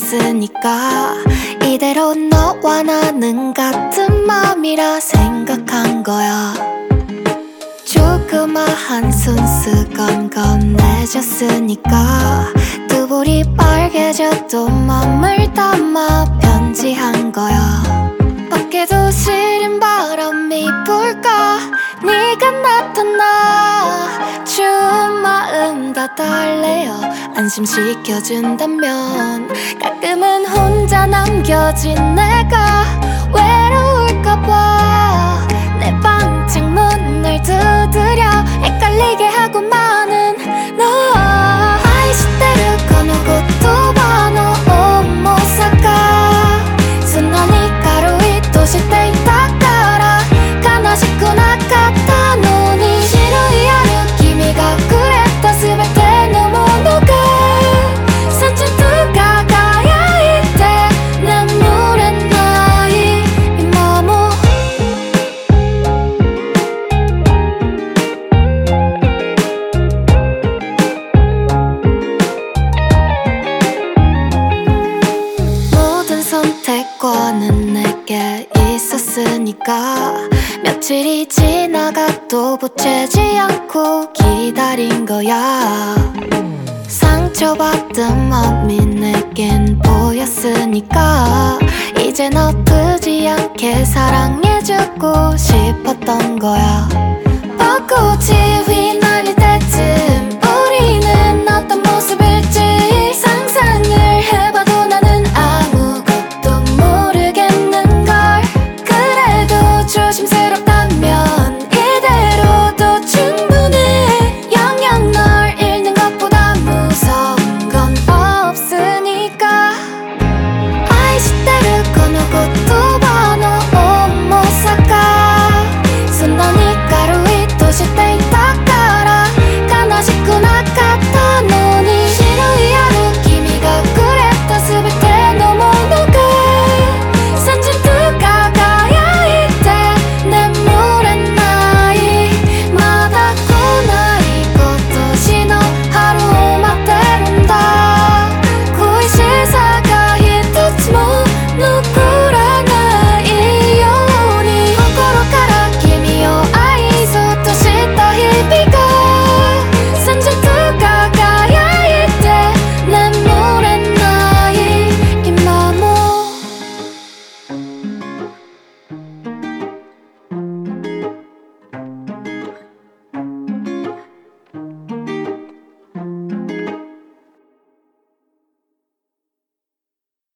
있었으니까 이대로 너와 나는 같은 맘이라 생각한 거야. 조그마한 순수건 건네줬으니까 두 볼이 빨개져도 맘을 담아 편지한 거야. 밖에도 시린 바람이 불까 네가 나타나 추운 마음 다 달래어 안심시켜준다면 가끔은 혼자 남겨진 내가 외로울까봐 내 방 창문을 두드려 헷갈리게 하고 많은 너 아이시테르 거누고토 바노 오모사카 순환이 가로이 도시 때だから悲しくなかったのに白いある君がくれたすべてのものがさちと輝いて眠れない今も모든 선택권은 내게 있었으니까 며칠이 지나가도 보채지 않고 기다린 거야. 상처받은 마음이 내겐 보였으니까 이젠 아프지 않게 사랑해주고 싶었던 거야. 벚꽃이 휘